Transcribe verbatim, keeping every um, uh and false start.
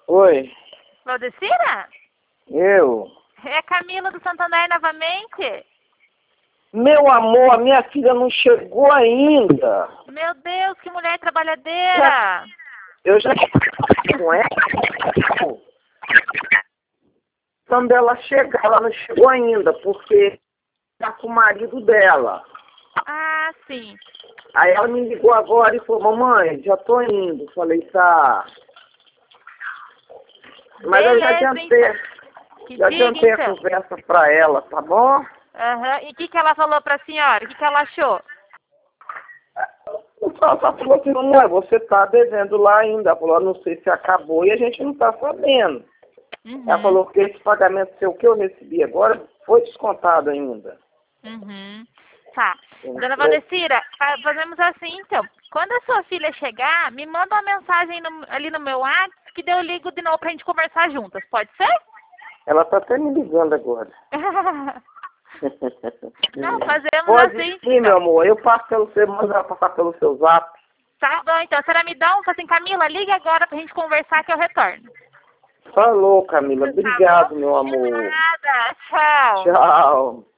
Oi, Valdecira? eu. É a Camila do Santander novamente? Meu amor, a minha filha não chegou ainda. Meu Deus, que mulher trabalhadeira! Eu já com ela. Quando ela chegar, ela não chegou ainda, porque tá com o marido dela. Ah, sim. Aí ela me ligou agora e falou, mamãe, já tô indo. Falei, tá. Mas eu já Beleza, adiantei, então. Que já diga, adiantei a então. conversa pra ela, tá bom? Aham. E o que, que ela falou pra senhora? O que, que ela achou? Ela só falou assim, mamãe, você tá devendo lá ainda. Ela falou, não sei se acabou e a gente não tá sabendo. Uhum. Ela falou que esse pagamento seu que eu recebi agora foi descontado ainda. Uhum. Tá. Eu- Dona Valdecira, fa- fazemos assim, então. Quando a sua filha chegar, me manda uma mensagem no- ali no meu WhatsApp que daí eu ligo de novo pra gente conversar juntas. Pode ser? Ela tá até me ligando agora. Não, fazemos Pode assim, sim, então. meu amor. Eu passo pelo seu, manda ela passar pelo seu zap. Tá bom, então. A senhora me dá um, fala assim, Camila, liga agora pra gente conversar que eu retorno. Falou, Camila. Tá Obrigado, bom? meu De amor. nada. Tchau. Tchau.